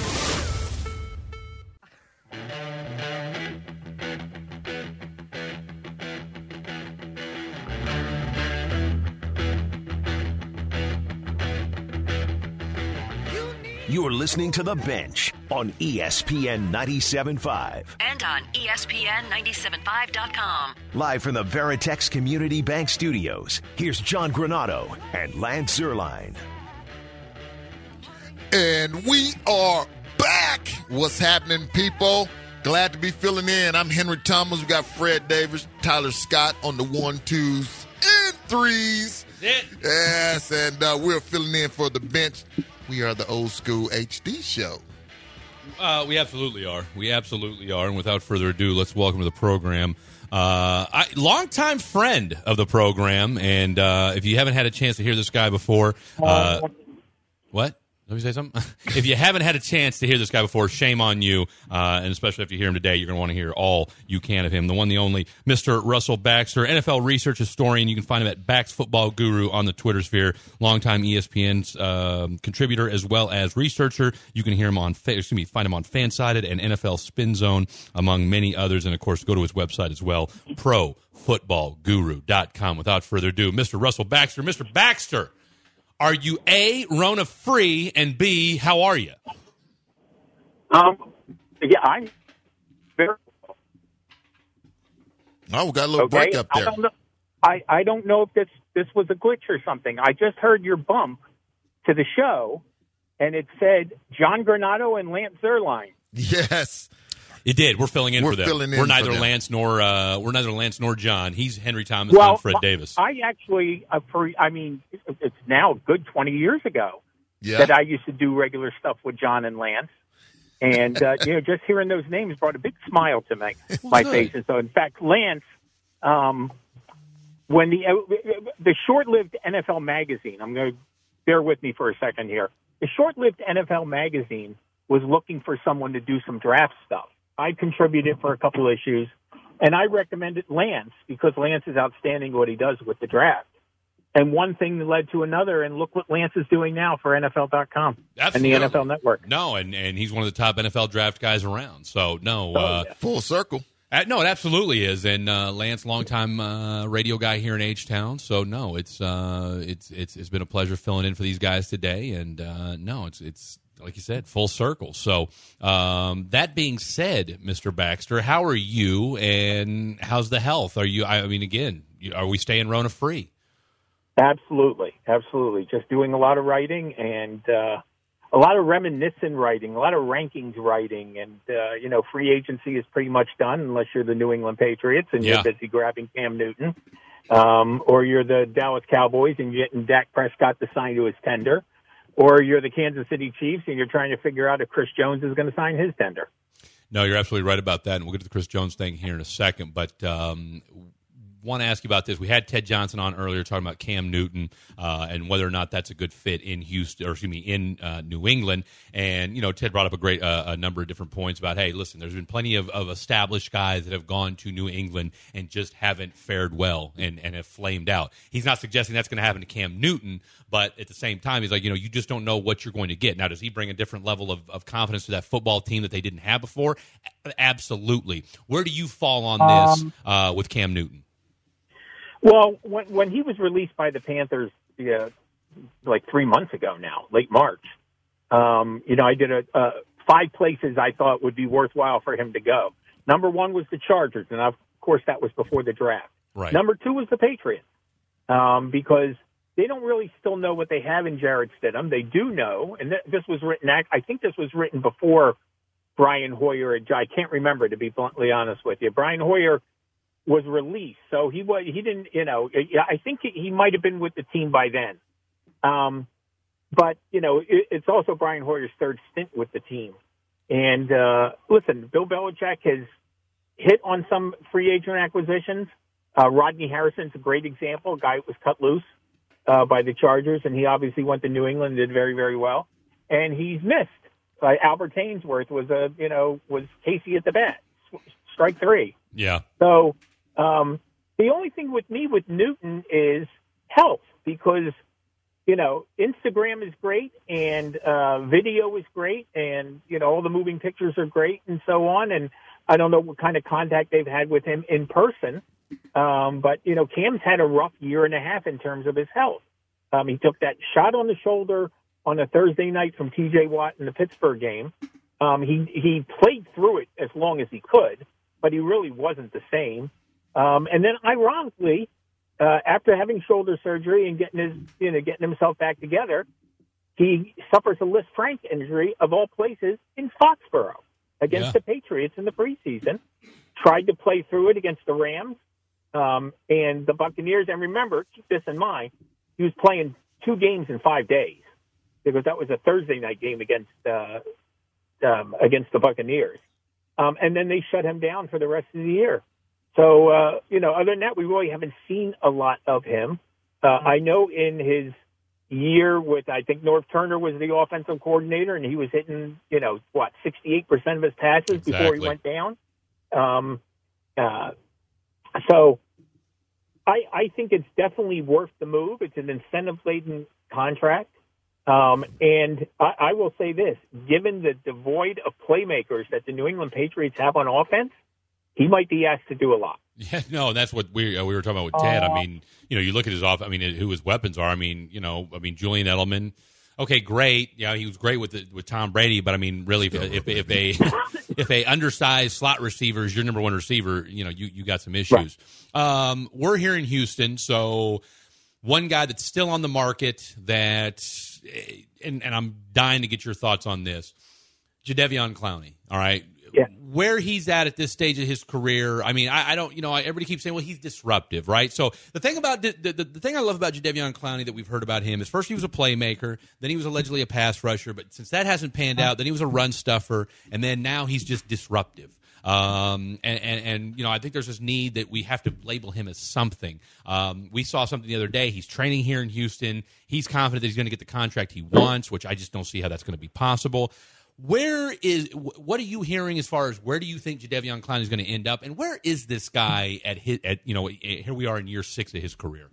You're listening to The Bench on E S P N ninety-seven point five. And on E S P N ninety-seven five dot com. Live from the Veritex Community Bank Studios, here's John Granado and Lance Zierlein. And we are back. What's happening, people? Glad to be filling in. I'm Henry Thomas. We got Fred Davis, Tyler Scott on the one, twos, and threes. It. Yes, and uh, we're filling in for the bench. We are the old school H D show. Uh, we absolutely are. We absolutely are. And without further ado, let's welcome to the program uh, I, longtime friend of the program. And uh, if you haven't had a chance to hear this guy before, uh, what? Let me say something. If you haven't had a chance to hear this guy before, shame on you. Uh, and especially if you hear him today, you're going to want to hear all you can of him. The one, the only, Mister Russell Baxter, N F L research historian. You can find him at Bax Football Guru on the Twitter sphere. Longtime E S P N uh, contributor as well as researcher. You can hear him on, excuse me, find him on Fansided and N F L Spin Zone, among many others. And of course, go to his website as well, pro football guru dot com. Without further ado, Mister Russell Baxter. Mister Baxter. Are you A, Rona free, and B, how are you? Um, yeah, I'm very Oh, we got a little okay. break up there. I don't know. I, I don't know if this this was a glitch or something. I just heard your bump to the show, and it said John Granado and Lance Zierlein. Yes. It did. We're filling in We're for them. filling in we're for neither them. Lance nor uh, we're neither Lance nor John. He's Henry Thomas Well, and Fred Davis. I actually, uh, for I mean, it's now a good twenty years ago Yeah. that I used to do regular stuff with John and Lance. And, uh, you know, just hearing those names brought a big smile to my, my good. face. And so, in fact, Lance, um, when the uh, the short-lived N F L magazine, I'm going to bear with me for a second here. The short-lived N F L magazine was looking for someone to do some draft stuff. I contributed for a couple issues, and I recommended Lance because Lance is outstanding at what he does with the draft. And one thing led to another, and look what Lance is doing now for N F L dot com and the N F L Network. No, and, and he's one of the top N F L draft guys around. So, no. Oh, uh, yeah. Full circle. uh, no, it absolutely is. And uh, Lance, longtime uh, radio guy here in H-Town. So, no, it's, uh, it's it's it's been a pleasure filling in for these guys today. And, uh, no, it's it's like you said, full circle. So, um, that being said, Mister Baxter, how are you and how's the health? Are you, I mean, again, you- are we staying Rona free? Absolutely, absolutely. Just doing a lot of writing and uh, a lot of reminiscent writing, a lot of rankings writing, and uh, you know, free agency is pretty much done unless you're the New England Patriots and Yeah. you're busy grabbing Cam Newton, um, or you're the Dallas Cowboys and you're getting Dak Prescott to sign to his tender, or you're the Kansas City Chiefs and you're trying to figure out if Chris Jones is going to sign his tender. No, you're absolutely right about that, and we'll get to the Chris Jones thing here in a second. But um, want to ask you about this. We had Ted Johnson on earlier talking about Cam Newton uh, and whether or not that's a good fit in Houston, or excuse me, in uh, New England. And you know, Ted brought up a great uh, a number of different points about, hey, listen, there's been plenty of, of established guys that have gone to New England and just haven't fared well and, and have flamed out. He's not suggesting that's going to happen to Cam Newton, but at the same time, he's like, you know, you just don't know what you're going to get. Now, does he bring a different level of, of confidence to that football team that they didn't have before? Absolutely. Where do you fall on this Um, uh, with Cam Newton? Well, when when he was released by the Panthers, yeah, like three months ago now, late March, um, you know, I did a, uh, five places I thought would be worthwhile for him to go. Number one was the Chargers, and of course that was before the draft. Right. Number two was the Patriots, um, because they don't really still know what they have in Jarrett Stidham. They do know, and th- this was written, I think this was written before Brian Hoyer. I can't remember, to be bluntly honest with you. Brian Hoyer was released, so he was he didn't, you know, I think he, he might have been with the team by then. Um, but you know, it, it's also Brian Hoyer's third stint with the team. And uh, listen, Bill Belichick has hit on some free agent acquisitions. Uh, Rodney Harrison's a great example, a guy who was cut loose uh, by the Chargers, and he obviously went to New England and did very, very well. And he's missed. Uh, Albert Ainsworth was a, you know, was Casey at the bat, strike three. Yeah. So um, the only thing with me with Newton is health, because, you know, Instagram is great and uh, video is great, and, you know, all the moving pictures are great and so on. And I don't know what kind of contact they've had with him in person. Um, but, you know, Cam's had a rough year and a half in terms of his health. Um, he took that shot on the shoulder on a Thursday night from T J Watt in the Pittsburgh game. Um, he, he played through it as long as he could, but he really wasn't the same. Um, and then ironically, uh, after having shoulder surgery and getting his, you know, getting himself back together, he suffers a Liz Frank injury of all places in Foxborough against Yeah. the Patriots in the preseason. Tried to play through it against the Rams um, and the Buccaneers. And remember, keep this in mind, he was playing two games in five days. because that was a Thursday night game against uh, um, against the Buccaneers. Um, and then they shut him down for the rest of the year. So, uh, you know, other than that, we really haven't seen a lot of him. Uh, I know in his year with, I think North Turner was the offensive coordinator, and he was hitting, you know, what, sixty-eight percent of his passes Exactly. before he went down. Um, uh, so I, I think it's definitely worth the move. It's an incentive-laden contract. Um, and I, I will say this, given the devoid of playmakers that the New England Patriots have on offense, he might be asked to do a lot. Yeah, no, that's what we uh, we were talking about with Ted. Uh, I mean, you know, you look at his off. I mean, who his weapons are. I mean, you know, I mean, Julian Edelman. Okay, great. Yeah, he was great with the, with Tom Brady, but I mean, really, if, if if a if a undersized slot receiver is your number one receiver, you know, you you got some issues. Right. Um, we're here in Houston, so one guy that's still on the market that, and, and I'm dying to get your thoughts on this, Jadeveon Clowney. All right. Yeah. Where he's at at this stage of his career, I mean, I, I don't, you know, everybody keeps saying, well, he's disruptive, right? So the thing about the, the, the thing I love about Jadeveon Clowney that we've heard about him is first he was a playmaker, then he was allegedly a pass rusher, but since that hasn't panned out, then he was a run stuffer, and then now he's just disruptive. Um, and, and, and, you know, I think there's this need that we have to label him as something. Um, we saw something the other day. He's training here in Houston. He's confident that he's going to get the contract he wants, which I just don't see how that's going to be possible. Where is what are you hearing as far as where do you think Jadeveon Clowney is going to end up, and where is this guy at his, at you know here we are in year six of his career?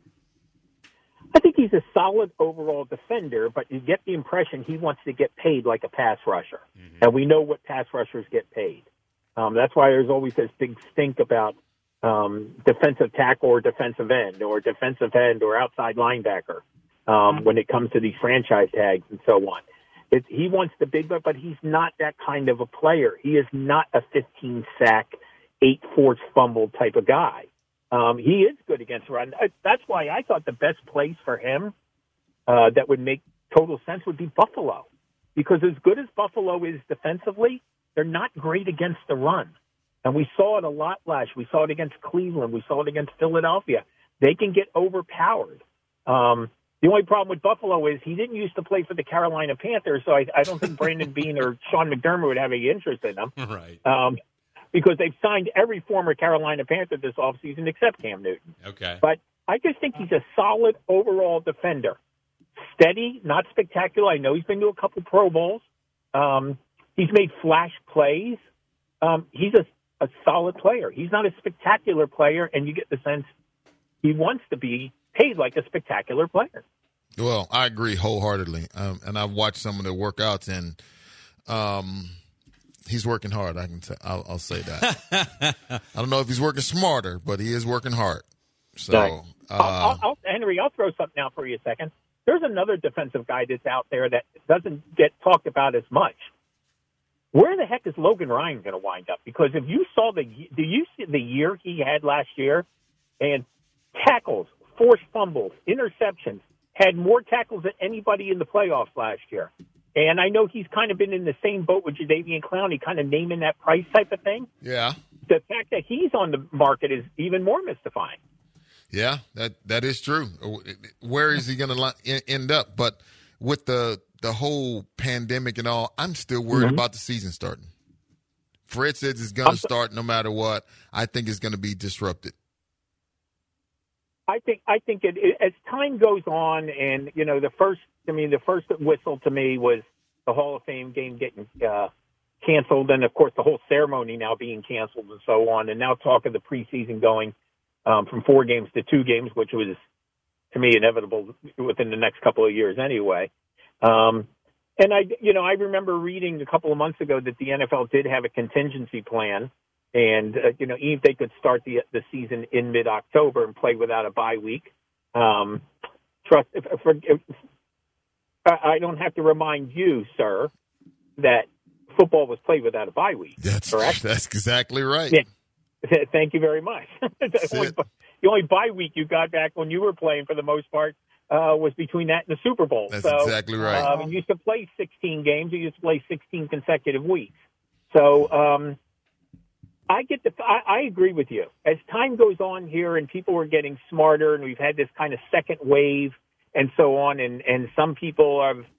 I think he's a solid overall defender, but you get the impression he wants to get paid like a pass rusher, mm-hmm. and we know what pass rushers get paid. Um, that's why there's always this big stink about um, defensive tackle or defensive end or defensive end or outside linebacker um, mm-hmm. when it comes to these franchise tags and so on. It, he wants the big, but he's not that kind of a player. He is not a fifteen sack, eight forced fumble type of guy. Um, he is good against the run. That's why I thought the best place for him uh, that would make total sense would be Buffalo. Because as good as Buffalo is defensively, they're not great against the run. And we saw it a lot last year. We saw it against Cleveland. We saw it against Philadelphia. They can get overpowered. Um The only problem with Buffalo is he didn't used to play for the Carolina Panthers, so I, I don't think Brandon Beane or Sean McDermott would have any interest in him. Right. Um, because they've signed every former Carolina Panther this offseason except Cam Newton. Okay. But I just think he's a solid overall defender. Steady, not spectacular. I know he's been to a couple Pro Bowls. Um, he's made flash plays. Um, he's a, a solid player. He's not a spectacular player, and you get the sense he wants to be paid like a spectacular player. Well, I agree wholeheartedly. Um, and I've watched some of the workouts, and um, he's working hard. I can t- I'll, I'll say that. I don't know if he's working smarter, but he is working hard. So, right. uh, I'll, I'll, Henry, I'll throw something out for you a second. There's another defensive guy that's out there that doesn't get talked about as much. Where the heck is Logan Ryan going to wind up? Because if you saw the, do you see the year he had last year, and tackles, forced fumbles, interceptions, had more tackles than anybody in the playoffs last year. And I know he's kind of been in the same boat with Jadeveon Clowney, kind of naming that price type of thing. Yeah. The fact that he's on the market is even more mystifying. Yeah, that that is true. Where is he going to end up? But with the the whole pandemic and all, I'm still worried mm-hmm. about the season starting. Fred says it's going to start no matter what. I think it's going to be disrupted. I think I think it, it, as time goes on, and you know, the first I mean, the first whistle to me was the Hall of Fame game getting uh, canceled, and of course the whole ceremony now being canceled and so on, and now talk of the preseason going um, from four games to two games, which was to me inevitable within the next couple of years anyway. Um, and I, you know, I remember reading a couple of months ago that the N F L did have a contingency plan. And, uh, you know, even if they could start the the season in mid-October and play without a bye week, um, trust, if, if, if, I don't have to remind you, sir, that football was played without a bye week. That's correct. That's exactly right. Yeah. Thank you very much. the, only, the only bye week you got back when you were playing, for the most part, uh, was between that and the Super Bowl. That's so, exactly right. Um, you used to play sixteen games. You used to play sixteen consecutive weeks. So, um, I get the. I, I agree with you. As time goes on here, and people are getting smarter, and we've had this kind of second wave, and so on, and and some people have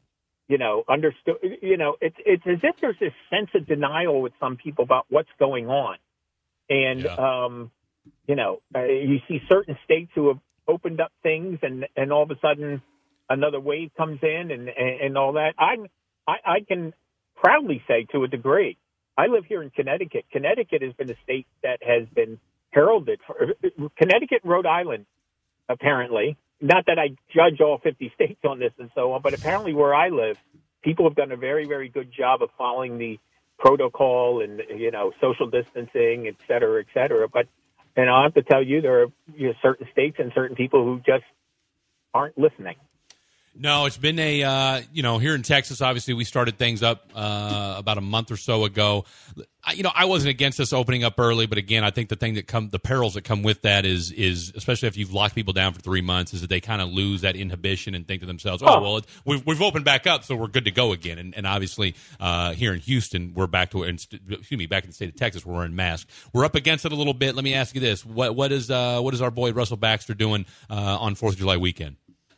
you know, understood. You know, it's it's as if there's this sense of denial with some people about what's going on, and Yeah. um, you know, uh, you see certain states who have opened up things, and, and all of a sudden another wave comes in, and and, and all that. I'm I, I can proudly say to a degree, I live here in Connecticut. Connecticut has been a state that has been heralded for Connecticut and Rhode Island, apparently. Not that I judge all fifty states on this and so on, but apparently where I live, people have done a very, very good job of following the protocol and, you know, social distancing, et cetera, et cetera. But, and I have to tell you, there are you know, certain states and certain people who just aren't listening. No, it's been a, uh, you know, here in Texas, obviously, we started things up uh, about a month or so ago. I, you know, I wasn't against us opening up early, but again, I think the thing that come, the perils that come with that is, is especially if you've locked people down for three months, is that they kind of lose that inhibition and think to themselves, oh, Oh. well, it, we've, we've opened back up, so we're good to go again. And, and obviously, uh, here in Houston, we're back to, excuse me, back in the state of Texas, we're wearing masks. We're up against it a little bit. Let me ask you this: what, what is, uh, what is our boy Russell Baxter doing uh, on Fourth of July weekend?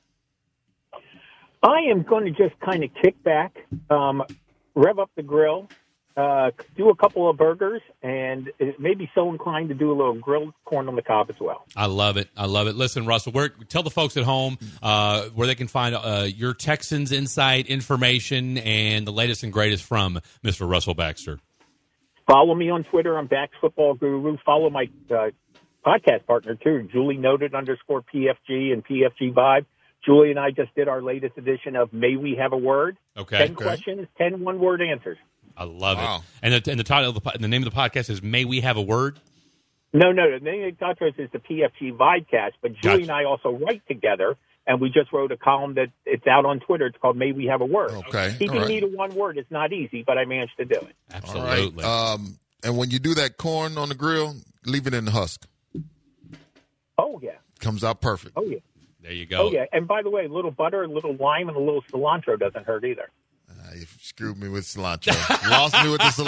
I am going to just kind of kick back, um, rev up the grill, uh, do a couple of burgers, and maybe so inclined to do a little grilled corn on the cob as well. I love it. I love it. Listen, Russell, where, tell the folks at home uh, where they can find uh, your Texans Insight information and the latest and greatest from Mister Russell Baxter. Follow me on Twitter. I'm Bax Football Guru. Follow my uh, podcast partner, too, Julie Noted underscore P F G and P F G Vibe. Julie and I just did our latest edition of May We Have a Word. Okay. Ten Okay. questions, ten one-word answers. I love Wow. it. And the, and the title, of the, po- the name of the podcast is May We Have a Word? No, no, the name of the podcast is the P F G Videcast, but Julie Gotcha. and I also write together, and we just wrote a column that it's out on Twitter. It's called May We Have a Word. Okay. Keeping All right. me to one word is not easy, but I managed to do it. All Absolutely. right. Um, and when you do that corn on the grill, leave it in the husk. Oh, yeah. Comes out perfect. Oh, yeah. There you go. Oh, yeah. And by the way, a little butter, a little lime, and a little cilantro doesn't hurt either. Uh, you screwed me with cilantro. Lost me with the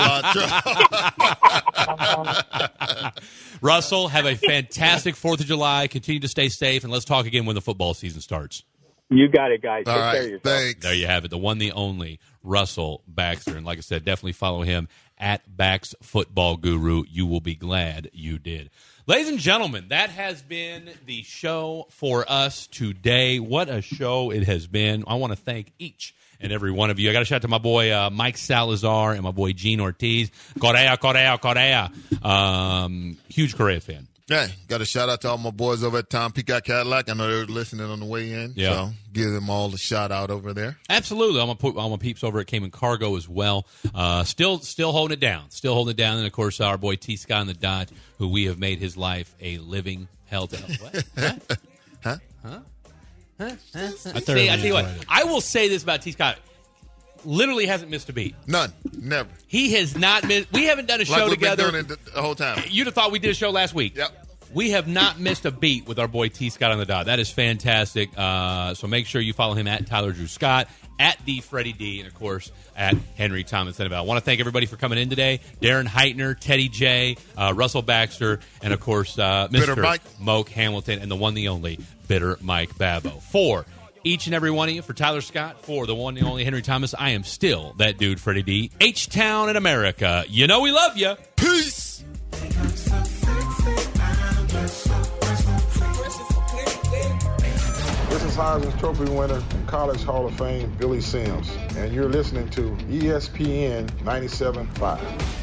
cilantro. Russell, have a fantastic fourth of July. Continue to stay safe, and let's talk again when the football season starts. You got it, guys. All Take care of right. yourself. Thanks. There you have it, the one, the only Russell Baxter. And like I said, definitely follow him at Bax Football Guru. You will be glad you did. Ladies and gentlemen, that has been the show for us today. What a show it has been. I want to thank each and every one of you. I got to shout out to my boy uh, Mike Salazar and my boy Gene Ortiz. Correa, Correa, Correa. Um, huge Correa fan. Hey, got a shout out to all my boys over at Tom Peacock Cadillac. I know they're listening on the way in. Yeah. So give them all a shout out over there. Absolutely. I'm gonna put all my peeps over at Cayman Cargo as well. Uh, still, still holding it down. Still holding it down. And of course, our boy T Scott on the dot, who we have made his life a living hell to. What? What? Huh? Huh? Huh? Huh? I See, I tell you what. enjoyed it. I will say this about T Scott. Literally hasn't missed a beat. None. Never. He has not missed. We haven't done a Like show we've been together. doing it the, the whole time. You'd have thought we did a show last week. Yep. We have not missed a beat with our boy T Scott on the dot. That is fantastic. Uh, so make sure you follow him at Tyler Drew Scott, at the Freddie D, and of course at Henry Thomas Senneval. I want to thank everybody for coming in today. Darren Heitner, Teddy J, uh, Russell Baxter, and of course uh, Mister Bitter Mike. Moke Hamilton, and the one, the only Bitter Mike Babbo. For each and every one of you, for Tyler Scott, for the one, the only Henry Thomas, I am still that dude, Freddie D. H-Town in America. You know we love you. Peace. This is Heisman Trophy winner and College Hall of Fame Billy Sims, and you're listening to E S P N ninety-seven point five.